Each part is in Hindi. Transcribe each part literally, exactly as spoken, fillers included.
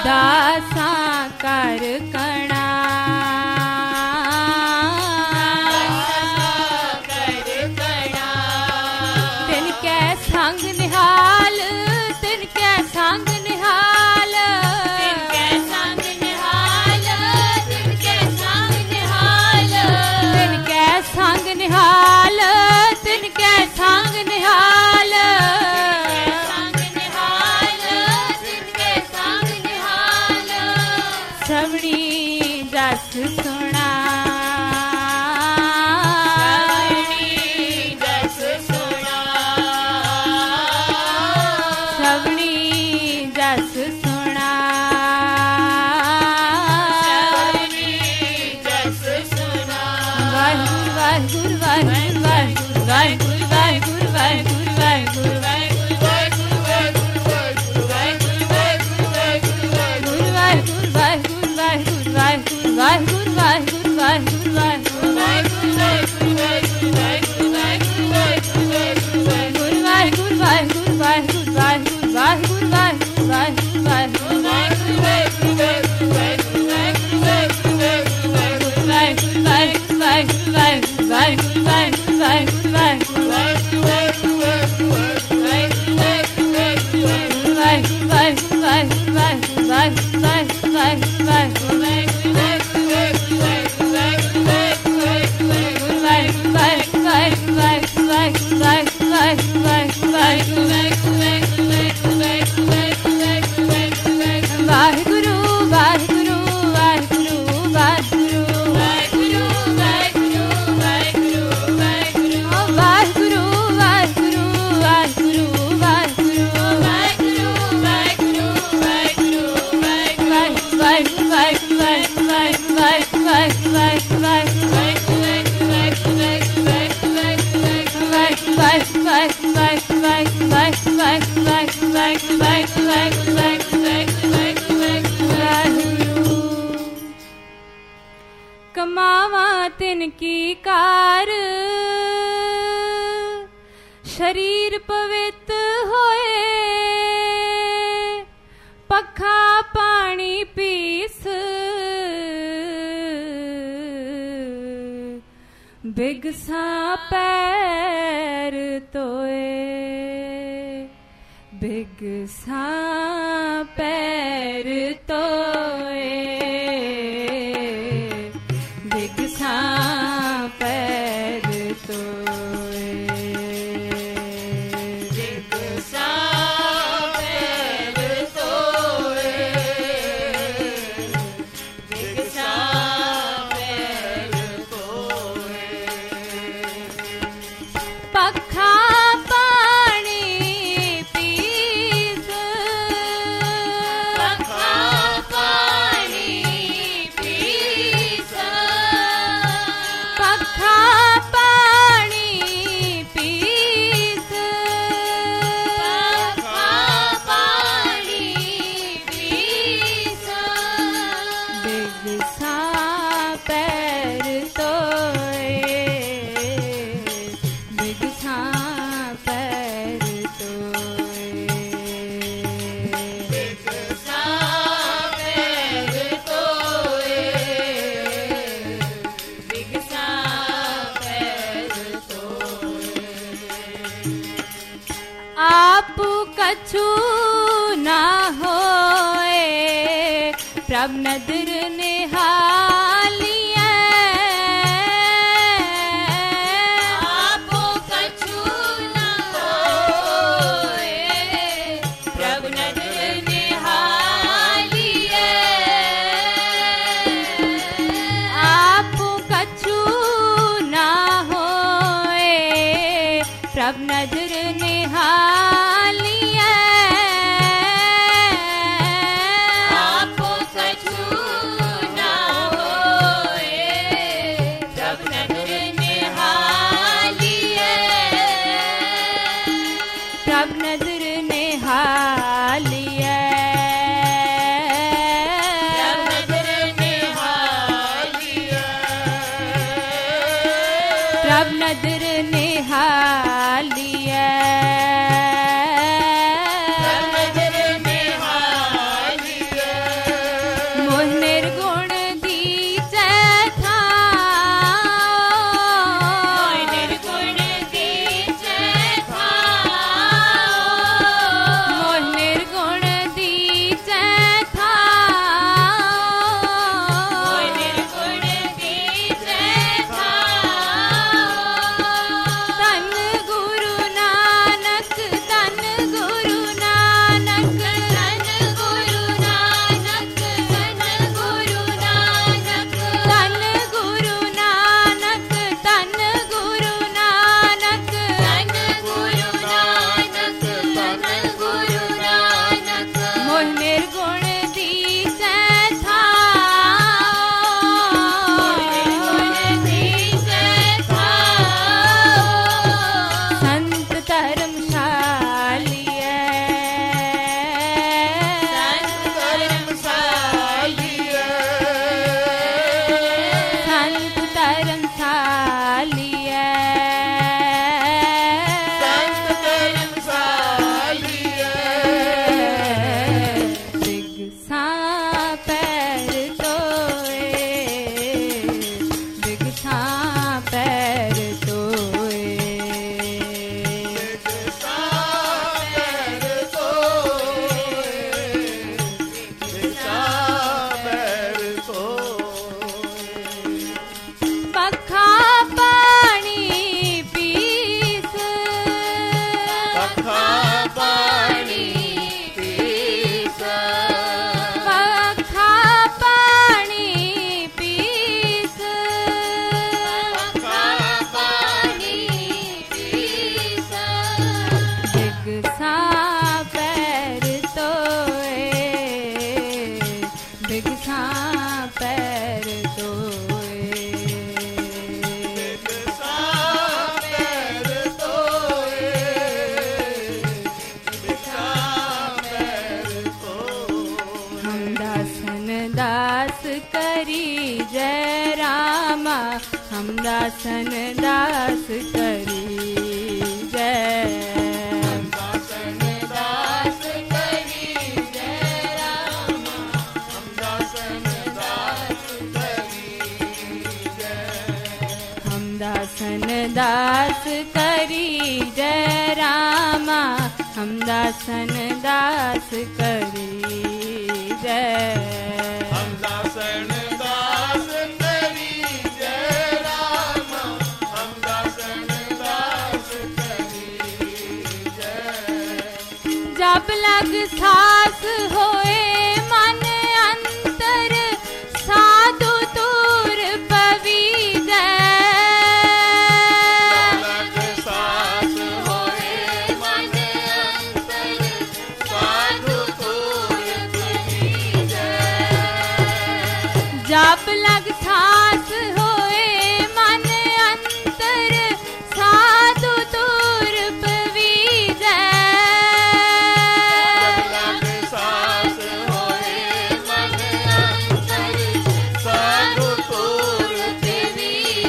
दासां कर कणा तिनके संग निहाल तिनके संग निहाल तिनके संग निहाल तिनके संग निहाल तिनके संग निहाल तिनके संग निहाल संग निहाल तिनके संग निहाल सवणी जस सुना सवणी जस सुना वाहिगुरु वाहिगुरु वाहिगुरु वाहिगुरु वाहिगुरु वाहिगुरु वाहिगुरु वाहिगुरु वाहिगुरु वाहिगुरु कमावा तिनकी कार शरीर पवित्र होए पखा पानी पीस बिगसा पैर तोए बिगसा पैर तोए बिगसा पैर तोए बिगसा पैर तोए बिगसा पैर तोए पखा पानी पीस पखा पानी पीस पखा पानी पीस पखा पानी पीस बिगसा पैर तोए बिगसा पैर तोए बिगसा पैर तोए बिगसा पैर तोए आप कछु ना होए प्रभ नदर निहालिए आपो कछु न होए प्रभ नदर निहालिए आप कछु ना होए प्रभ नजर निहालिए आपो कछु न होए प्रभ नदर निहालिए प्रभ नजर निहालिए प्रभ नदर निहालिए प्रभ नजर निहालिए प्रभ नदर निहालिए करी जय रामा हम दासन दास करी जय दासन दास करी जय रामा हम दासन दास करी जय हम दासन दास करी जय रामा हम दासन दास करी जय जब लग सास होए मन अंतर साधु दूर पवी जब लग सास होए मन अंतर साधु दूर पवी जब लग सास होए मन अंतर साधु दूर पवी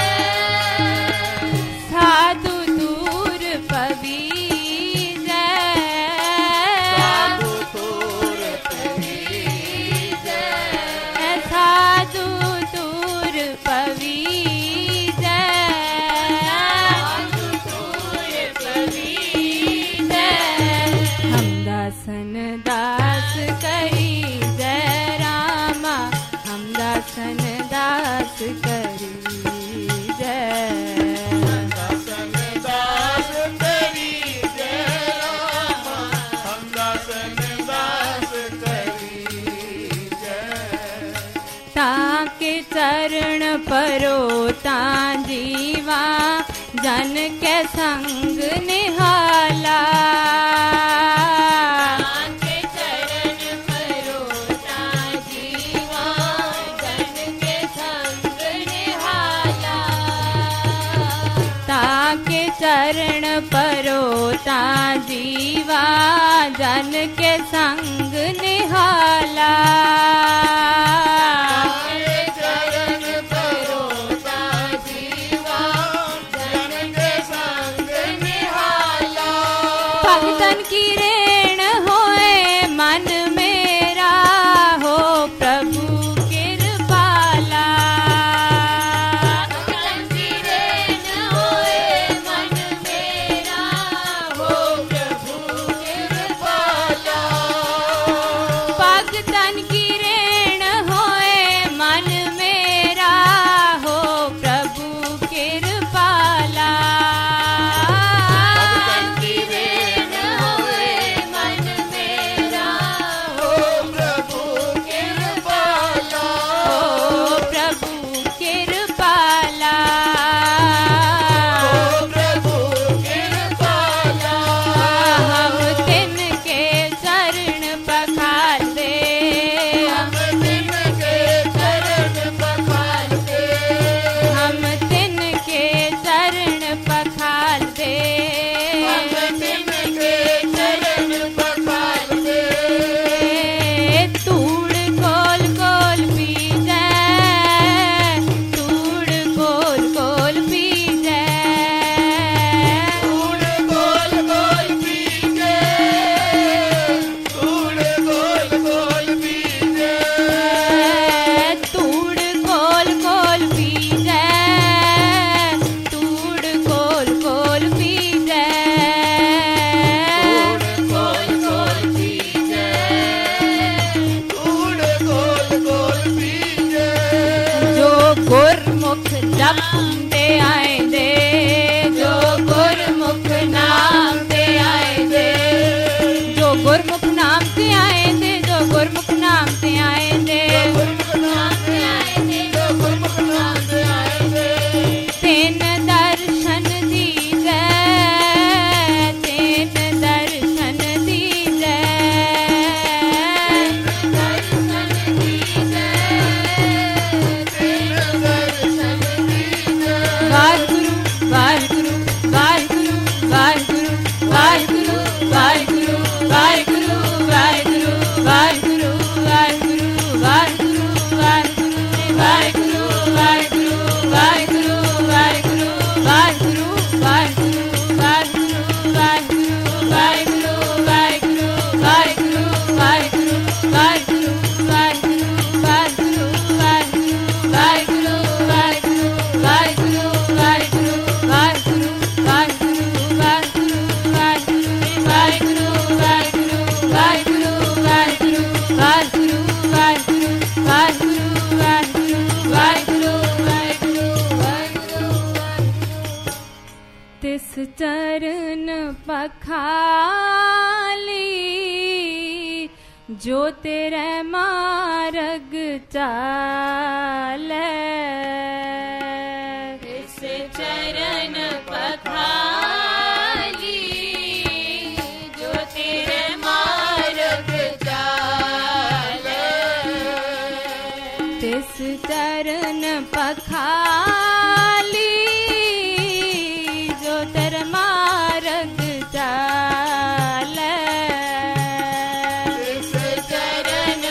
साधु दूर पवी दासन दास करी जय रामा हम दासन दास करी जय दासन दास करी जय रामा हम दासन दास करी जय ताके चरण परो ता जीवा जन के संग निहाला चरण परोता जीवा जन के संग निहाला चरण परोता जीवा जन के संग निहाला भक्तन की रेण होए मन मेरा हो प्रभु कृपाला भक्तन की रेण होए मन मेरा हो प्रभु कृपाला भक्तन की रेण होए मन मेरा हो प्रभु कृपाला हो प्रभु कृपाला हो प्रभु कृपाला हम तिनके चरण पखार दे हम तिनके चरण पखार दे हम तिनके चरण पखार दे हम तिनके चरण पखार दे तूड़ गोल गोल पी जय तूड़ गोल गोल पी जय तूड़ गोल गोल पीजे तूड़ गोल गोल पीजे तूड़ गोल गोल पी जय तूड़ गोल गोल पी जय गोल गोल पीजे तूड़ गोल गोल पीजे जो गुरमुख जपते आए दे जो गुरमुख नाम ते आए दे जो गुरमुख नाम ते आए दे जो गुरमुख नाम ते आए दे गुरमुख नाम से आए थे जो गुरमुख नाम से आए थे तेन दर्शन दीजै तेन दर्शन दीजै दर्शन दीजे ਵਾਹਿਗੁਰੂ ਵਾਹਿਗੁਰੂ ਵਾਹਿਗੁਰੂ ਵਾਹਿਗੁਰੂ ਵਾਹਿਗੁਰੂ ਵਾਹਿਗੁਰੂ ਵਾਹਿਗੁਰੂ ਤਿਸ ਚਰਨ ਪਖਾਲੀ ਜੋ ਤੇਰੇ ਮਾਰਗ ਚਾਲੇ तिस चरण पखाली जो तेरे मार्ग चाले ਤਿਸ ਚਰਨ ਪਖਾਲੀ ਜੋ ਤੇਰੇ ਮਾਰਗ ਚਾਲੇ तिस चरण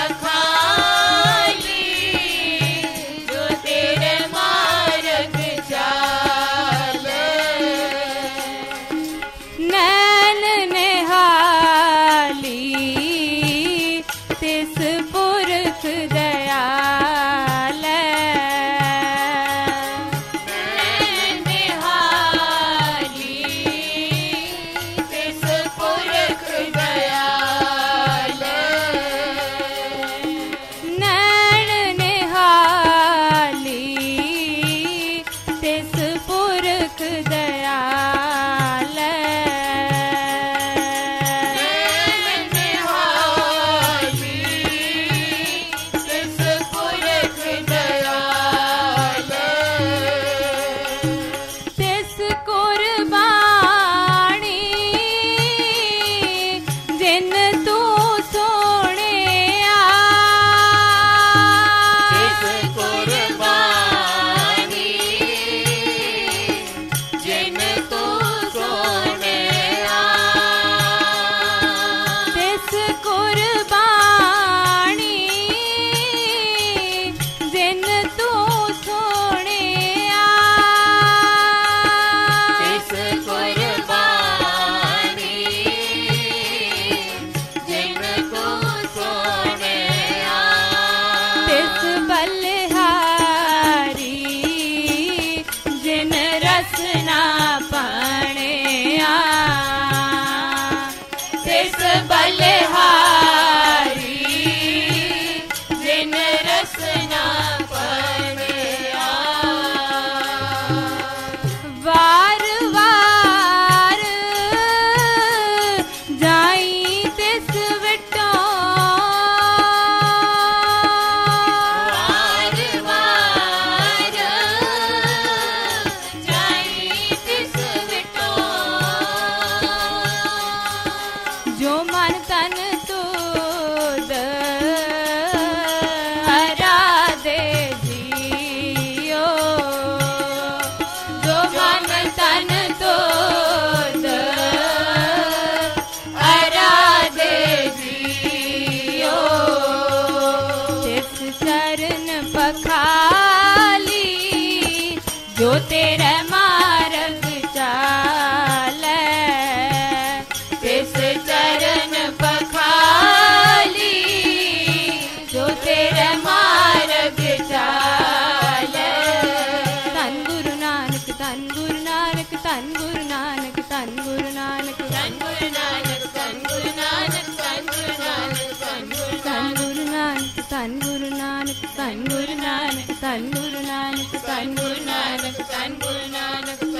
पखाली जो तेरे मार्ग चाले ਨੈਣ ਨਿਹਾਲੀ ਤਿਸ ਪੁਰਖ ਦਇਆਲੇ निहाली तिस पुरख दयाले ਨੈਣ ਨਿਹਾਲੀ ਤਿਸ ਪੁਰਖ ਦਇਆਲੇ निहाली तिस पुरख दयाले ਤਿਸ ਕੁਰਬਾਨੀ ਜਿਨ ਤੂੰ ਸੋਹਣਿਆ तिस कुर्बानी जिन तू सोहणिया ਤਿਸ ਕੁਰਬਾਨੀ ਜਿਨ ਤੂੰ ਸੋਹਣਿਆ तिस कुर्बानी जिन तू सोहणिया ਤਿਸ ਬਲਿਹਾਰੀ ਜਿਨ ਰਸਨਾ ਪਾਣਿਆ तिस बलिहारी जिन रसना पढ़िया ਵਾਰ ਵਾਰ ਜਾਈ ਤਿਸ ਵਿਟੋ वार वार जाई तिस विटो ਜੋ ਮਨ ਤਨ ਤੁਧ ਅਰਾਧੇ ਜੀਓ ਜੋ ਮਨ ਤਨ ਤੁਧ ਅਰਾਧੇ ਜੀਓ ਤਿਸ ਚਰਨ ਪਖਾਲੀ ਜੋ ਤੇਰੇ ਮਾਰਗ ਚਾਲੇ तिस चरण पखाली जो तेरे मार्ग चाले ਧੰਨ ਗੁਰੂ ਨਾਨਕ ਧੰਨ ਗੁਰੂ ਨਾਨਕ ਧੰਨ ਗੁਰੂ ਨਾਨਕ ਧੰਨ ਗੁਰੂ ਨਾਨਕ धन गुरु नानक धन गुरु नानक धन गुरु नानक धन गुरु ਧੰਨ ਗੁਰੂ ਨਾਨਕ ਧੰਨ ਗੁਰੂ ਨਾਨਕ ਧੰਨ ਗੁਰੂ ਨਾਨਕ ਧੰਨ ਗੁਰੂ ਨਾਨਕ ਧੰਨ धन गुरु नानक धन गुरु नानक